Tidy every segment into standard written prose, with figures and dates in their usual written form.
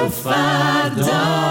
رادیو فردا.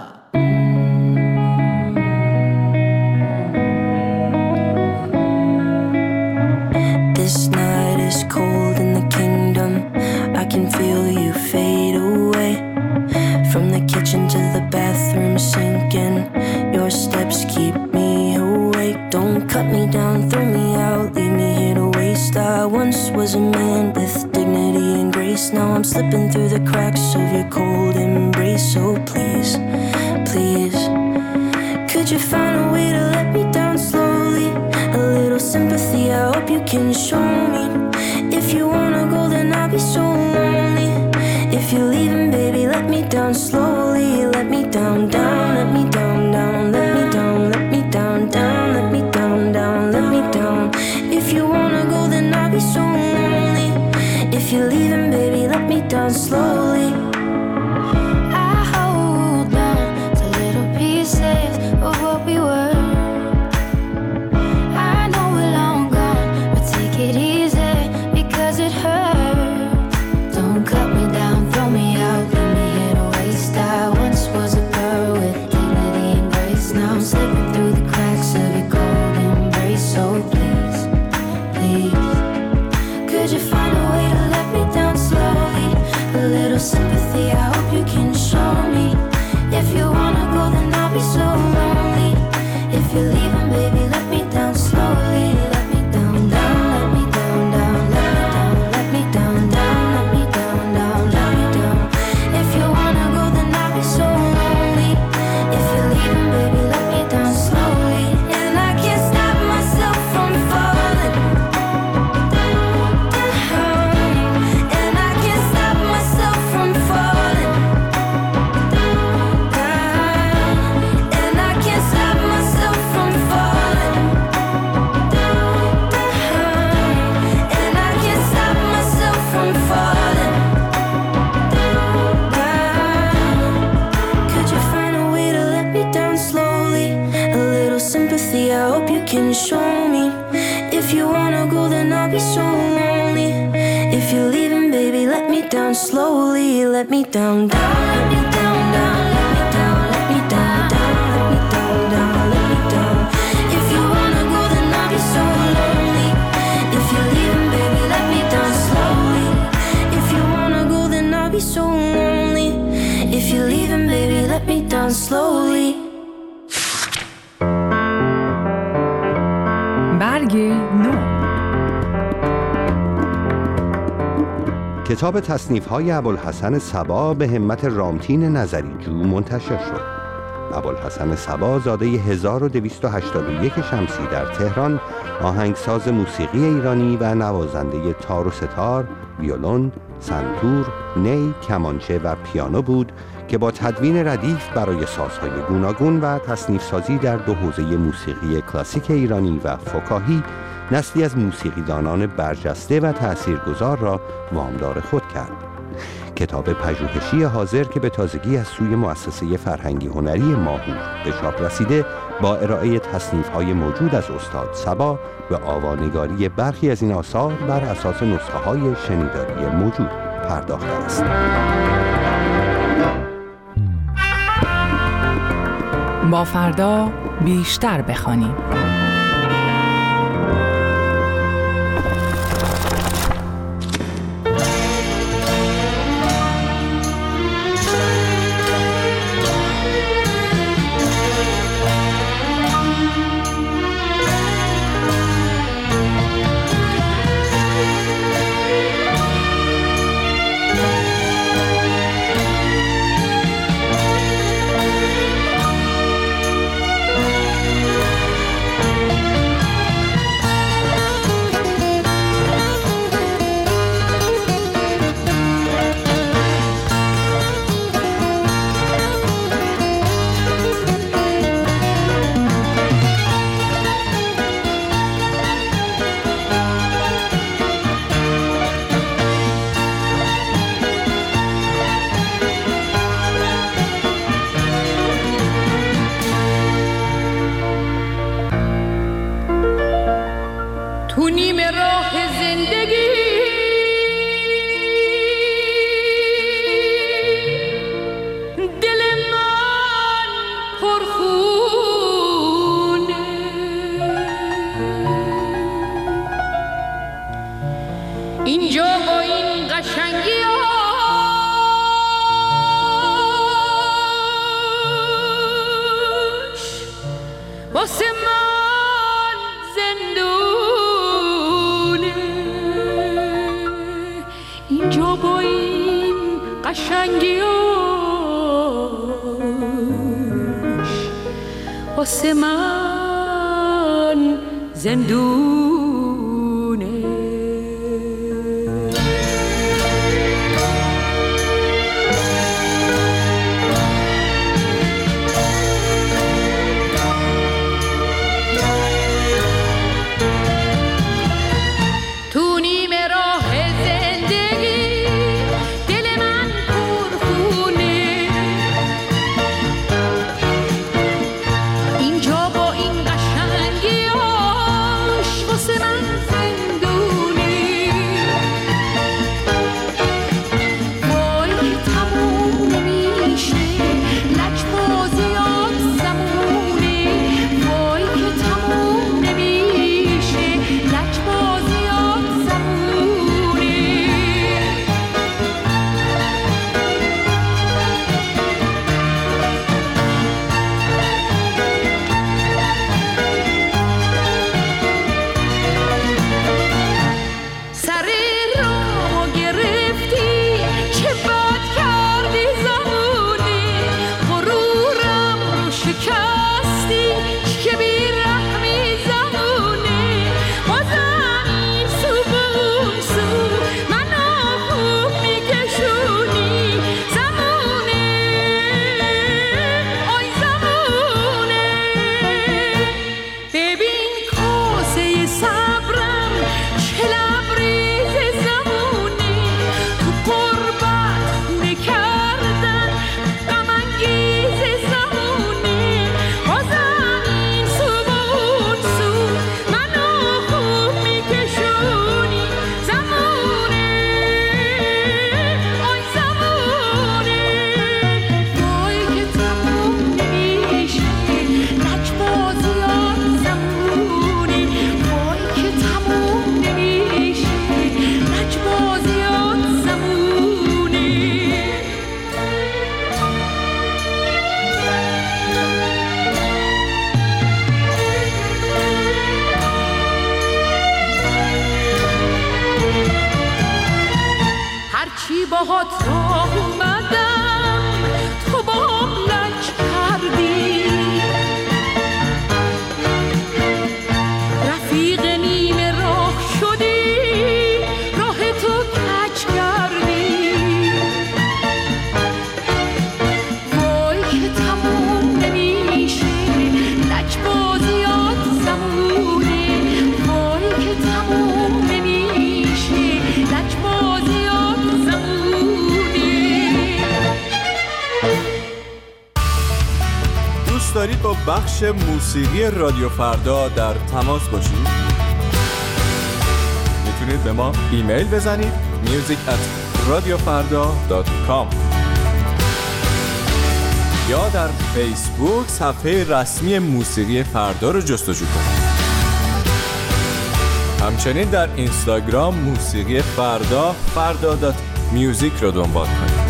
This night is cold in the kingdom. I can feel you fade away. From the kitchen to the bathroom sinking. Your steps keep me awake. Don't cut me down, throw me out, leave me here to waste. I once was a man with dignity and grace. Now I'm slipping through the cracks of your cold embrace. So please, please, could you find a way to let me down slowly? A little sympathy, I hope you can show me. If you wanna go, then I'll be so lonely. If you're leaving, baby, let me down slowly. Let me down, down, let me down, down, let me down, let me down, down, let me down, down, let me down. If you wanna go, then I'll be so lonely. If you're leaving, baby, let me down slowly. I hold on to little pieces of what we were. I know we're long gone, but take it easy because it hurts. Don't cut me down, throw me out, leave me here to waste. I once was a girl with dignity and grace. Now I'm slipping through the cracks of your cold embrace. So please, please, could you find a way to let me down slowly? A little sympathy, I hope you can show me. If you wanna go, then I'll be so lonely. If you're leaving, baby, let me down slowly. Let me down, down, let me down, down, let me down, let me down, down, let me down, down, let me down. If you wanna go, then I'll be so lonely. If you're leaving, baby, let me down slowly. And I can't stop myself from falling down. And I can't stop myself from falling down. And I can't stop myself from falling down. And I can't stop myself from falling down. Could you find a way to let me down slowly? A little sympathy, I hope you can show me. If you wanna go, then I'll be so lonely. If you're leaving, baby, let me down slowly. Let me down, down, let me down, down, let me down, let me down, down, let me down, down, let me down. If you wanna go, then I'll be so lonely. If you're leaving, baby, let me down slowly. If you wanna go, then I'll be so lonely. If you're leaving, baby, let me down slowly. برگ نو. کتاب تصنیف‌های ابوالحسن صبا به همت رامتین نظریجو منتشر شد. ابوالحسن صبا زاده 1281 شمسی در تهران، آهنگساز موسیقی ایرانی و نوازنده تار و ستار، ویولون، سنتور، نی، کمانچه و پیانو بود که با تدوین ردیف برای سازهای گوناگون و تصنیف‌سازی در دو حوزه موسیقی کلاسیک ایرانی و فکاهی نسلی از موسیقیدانان برجسته و تأثیرگذار را وامدار خود کرد. کتاب پژوهشی حاضر که به تازگی از سوی مؤسسه فرهنگی هنری ماهور به چاپ رسیده، با ارائه تصنیف‌های موجود از استاد صبا و آوانگاری برخی از این آثار بر اساس نسخه‌های شنیداری موجود پرداخته است. با فردا بیشتر بخوانیم. واسه من زندونه. اینجا با این قشنگیاش واسه من زندونه. باهات راه اومدم تو با هم لج کردی، رفیق نیمه راه شدی، راه تو کج کردی. وای که تموم نمیشه لج بازیات زمونه، وای که تموم نمیشه لج بازیات زمونه. دوست دارید با بخش موسیقی رادیو فردا در تماس باشید؟ میتونید به ما ایمیل بزنید music@radiofarda.com یا در فیسبوک صفحه رسمی موسیقی فردا رو جستجو کنید. همچنین در اینستاگرام موسیقی فردا فردا.music رو دنبال کنید.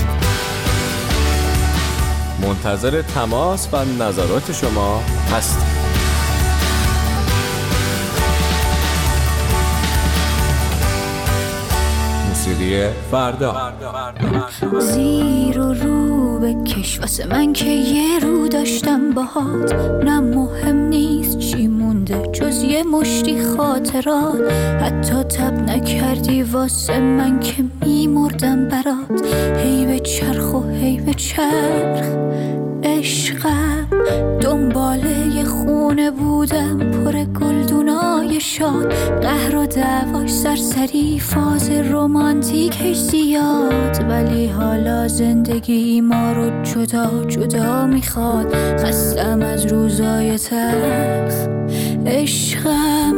منتظر تماس و نظرات شما هستیم. موسیقی فردا. زیر و رو بکش واسه من که یه رو داشتم باهات، نه مهم نیست چی مونده جز یه مشتی خاطرات. حتی تب نکردی واسه من که میمردم برات. هی به چرخ و هی به چرخ عشقم، دنباله یه خونه بودم پر گلدونای شاد. قهر و دعواش سرسری، فاز رومانتیکش زیاد، ولی حالا زندگی ما رو جدا جدا میخواد. خستم از روزای تلخ عشقم.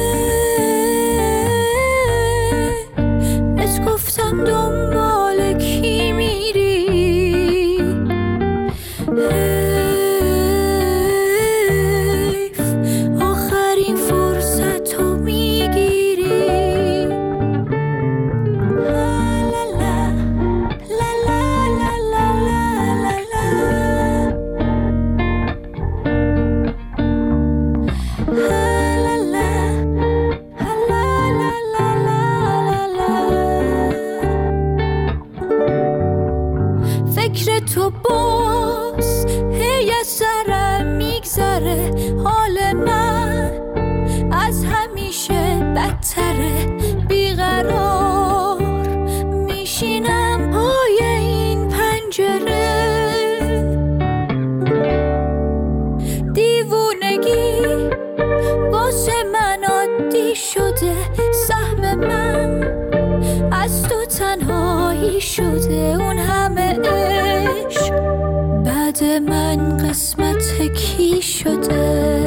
بهت گفتم دنبال کی میری، حیف آخرین فرصت رو میگیری. لا لا لا لا لا لا لا لا. چی شده اون همه عشق بعد من قسمت کی شده؟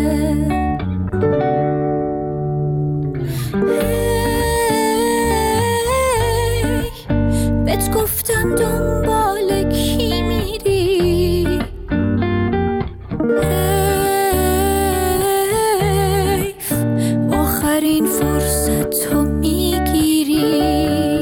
بهت گفتم دنبال کی میری؟ حیف آخرین فرصت تو میگیری.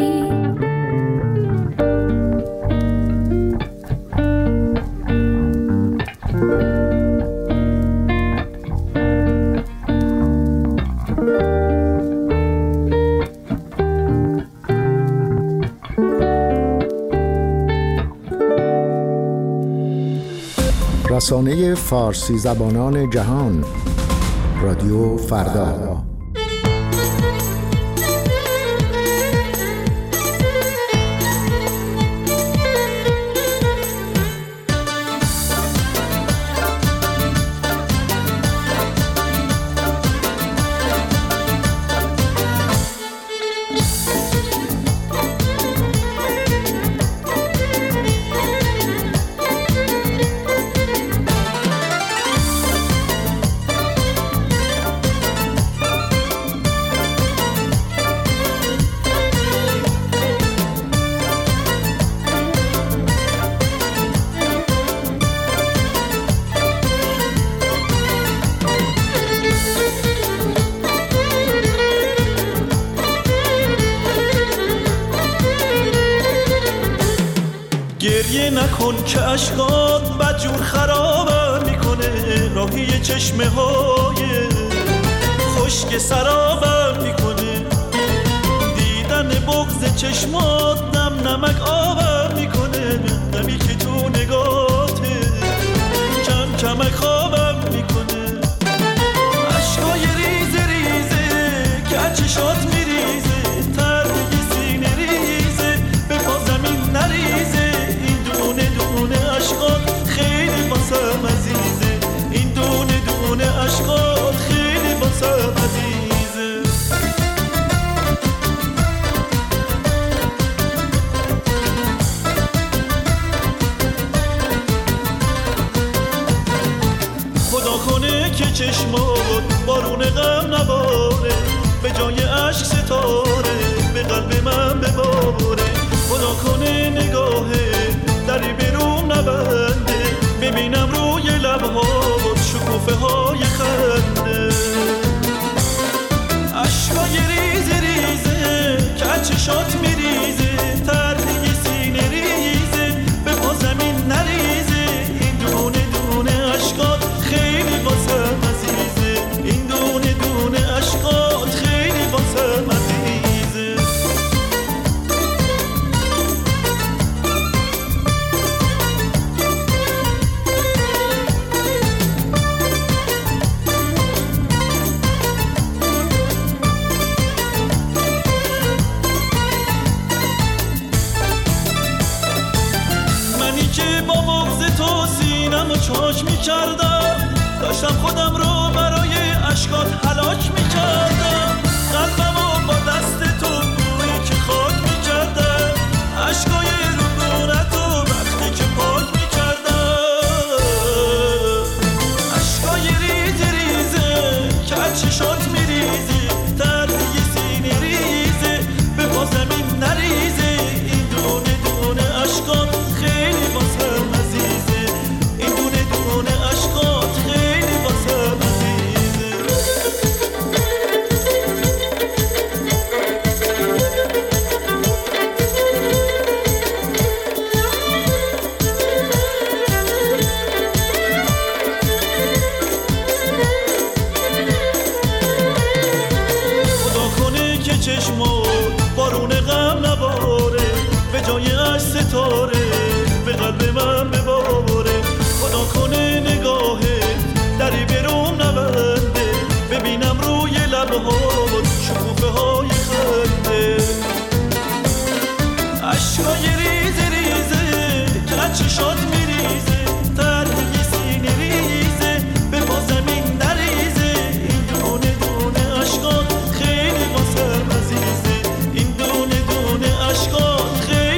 رسانه فارسی زبانان جهان، رادیو فردا. گریه نکن که عشقات بدجور خرابم میکنه، راهی چشمه های خشک سرابم میکنه، دیدن بغض چشمات نم نمک آبم میکنه، نمی که تو نگاته کم کمک خوابم میکنه، عشقای ریزه ریزه که چشات میریزه، تردی سینه ریزه به پا زمین نریزه، عشقات خیلی واسم عزیزه، این دونه دونه عشقات خیلی واسم عزیزه. خدا کنه که چشمات بارون غم نباره، به جای عشق ستاره به قلب من بباره، خدا کنه نگاهه دری بیرون نبنده، ببینم روی لبهات شکوفه های خنده، عشقای ریزه ریزه که چشات میریزه، تردی سینه ریزه به پا زمین نریزه، این دونه دونه عشقات خیلی واسم عزیزه، این دونه دونه عشقات خیلی واسم عزیزه. چاش می‌کردم، داشتم خودم رو برای عشقات هلاک می‌کردم، قلبمو با دست تو بوی که خاک می‌کردم، عشقای ربونتو وقتی که پاک می‌کردم، عشقای ریزه ریزه که چشات میریزی، دردی سینه ریزه به پا زمین نریزه، این دونه دونه عشقات خیلی واسم عزیزه، این دونه دونه عشقات خیلی واسم عزیزه. خدا کنه که چشمات بارون غم نباره، به جای عشق ستاره به قلب من بباره، خدا کنه نگاهه دری بیرون نبنده، ببینم روی لبهات شکوفه های خنده، عشقای ریزه ریزه که چشات میریزه، تردی سینه ریزه به پا زمین نریزه، این دونه دونه عشقات خیلی واسم عزیزه، این دونه دونه عشقات خیلی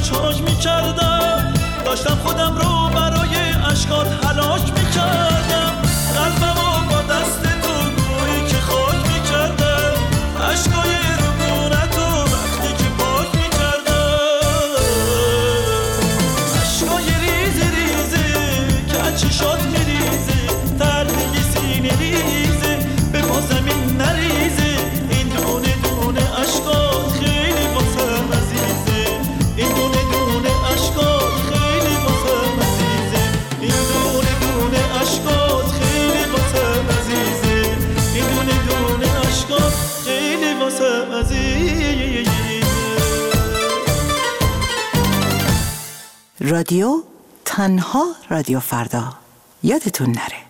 چاج میکردم، داشتم خودم رو برای اشکات هلاک میکردم. قلبمو با دست تو گویی که خاک میکردم، اشکای رمونتو وقتی که پاک میکردم. اشکای ریزه ریزه که از چشات میریزه، تردی سینه ریزه به ما زمین نریزه. این دونه دونه اشکات خیلی واسم عزیزه، این دونه دونه اشکات خیلی واسم عزیزه، این دونه دونه اشکات خیلی واسم عزیزه، این دونه دونه اشکات خیلی واسم عزیزه. رادیو تنها رادیو فردا، یادتون نره.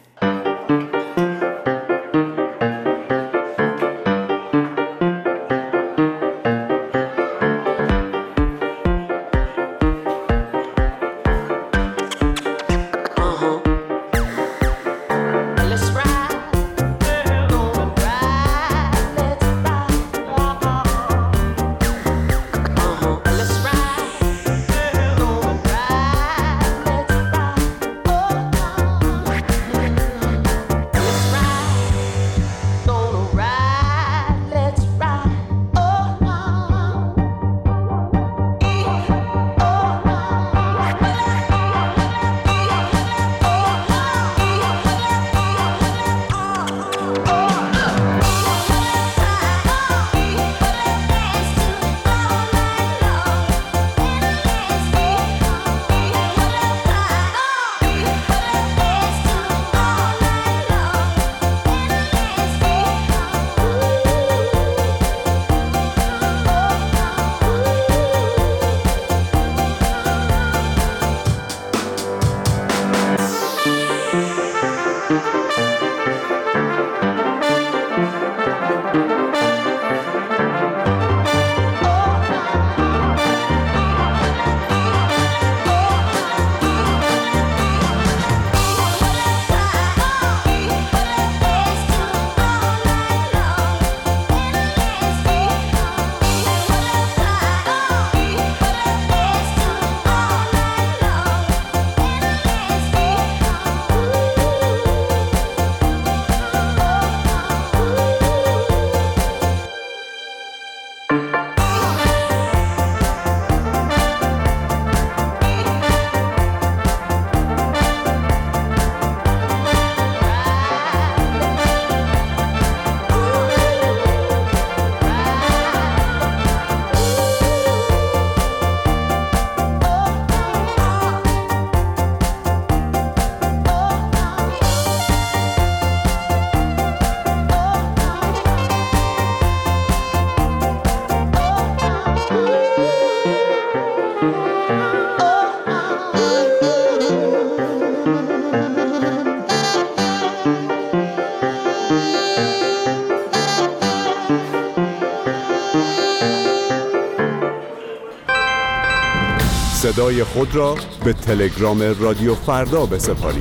صدای خود را به تلگرام رادیو فردا بسپارید.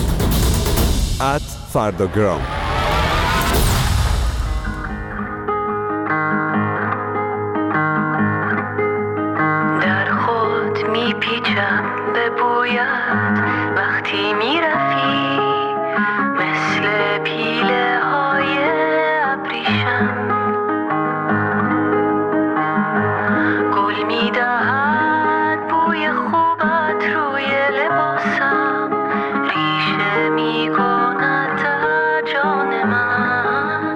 @فرداگرام. در خود میپیچم به بویت وقتی میرفی، مثل پیله های ابریشم گل میدهد بوی خوبت روی لباسم، ریشه میکند در جان من.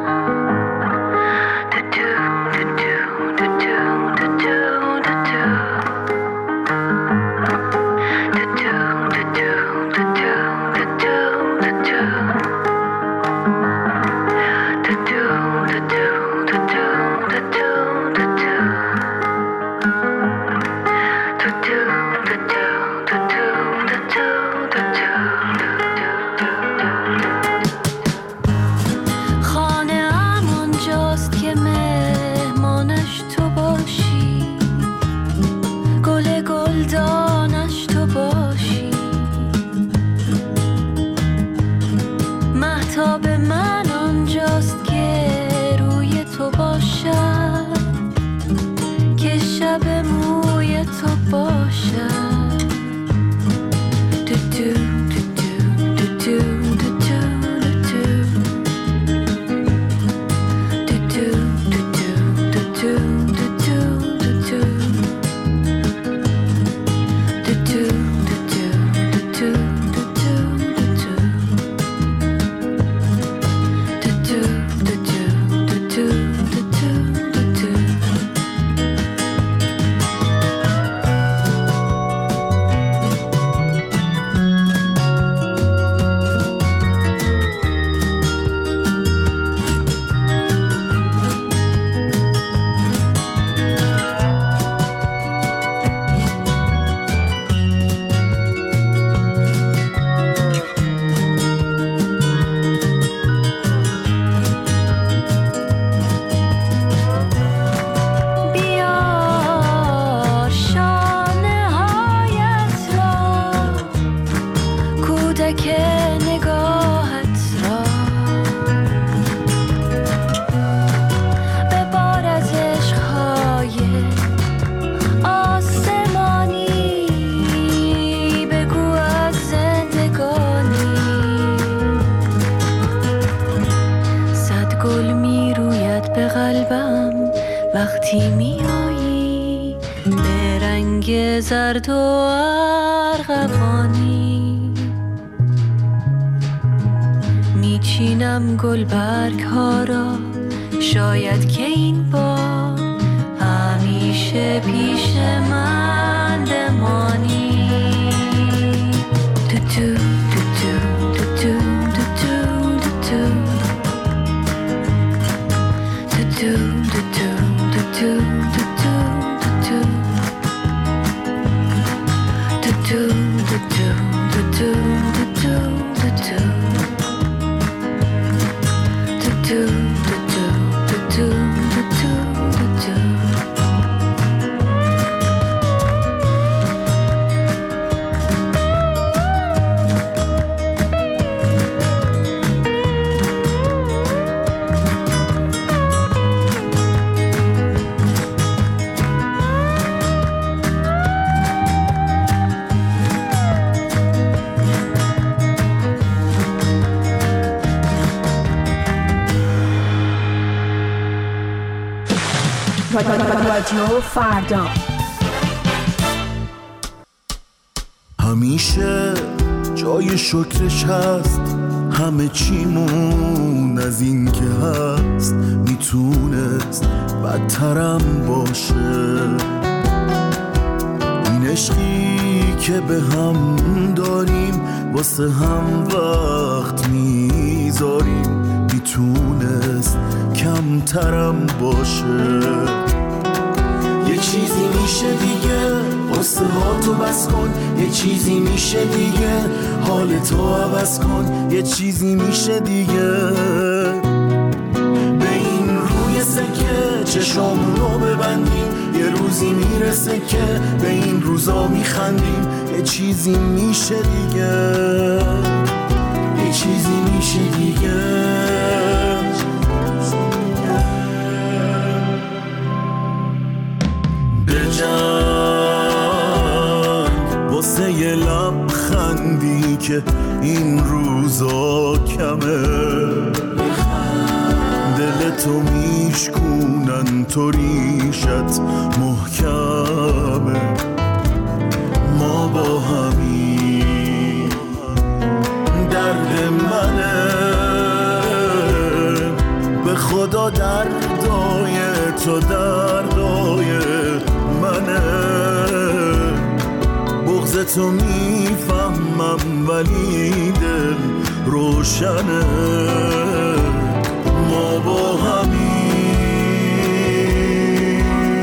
وقتی میایی به رنگ زرد و ارغوانی، میچینم گلبرگ ها را، شاید که این بار همیشه پیش من بمانی. تو تو تو تو تو تو تو تو تو رادیو فردا. همیشه جای شکرش هست، همه چیمون از این که هست میتونست بدترم باشه. این عشقی که به هم داریم واسه هم وقت میذاریم میتونست کمترم باشه. یه چیزی میشه دیگه قصه ها تو بس کن، یه چیزی میشه دیگه حالتو عوض کن، یه چیزی میشه دیگه به این روی سکه چشامونو ببندیم، یه روزی میرسه که به این روزا میخندیم. یه چیزی میشه دیگه، یه چیزی میشه دیگه. بجنگ واسه یه لبخندی که این روزا کمه، دلتو میشکونن تو ریشت محکمه. ما با همین درد منه، به خدا دردای تو دردای منه. بغضتو میفهمم ولی دل روشنه. ما با همین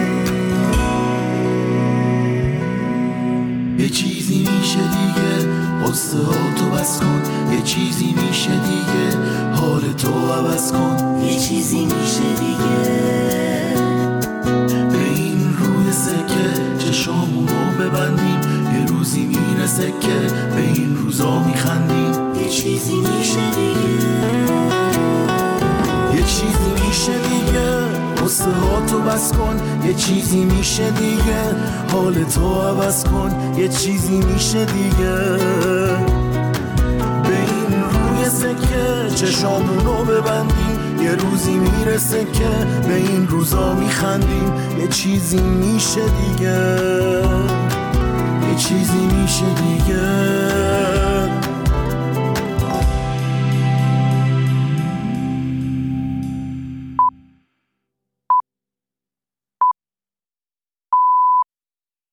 یه چیزی میشه دیگه قصه ها تو بس کن، یه چیزی میشه دیگه حالتو عوض کن، یه چیزی میشه دیگه به این روی سکه چشامونو ببندیم، یه روزی میرسه که به این روزا میخندیم. یه چیزی میشه دیگه، یه چیزی میشه دیگه قصه ها تو بس کن، یه چیزی میشه دیگه حالتو عوض کن، یه چیزی میشه دیگه به این روی سکه چشامونو ببندیم، یه روزی میرسه که به این روزا میخندیم. یه چیزی میشه دیگه، یه چیزی میشه دیگه.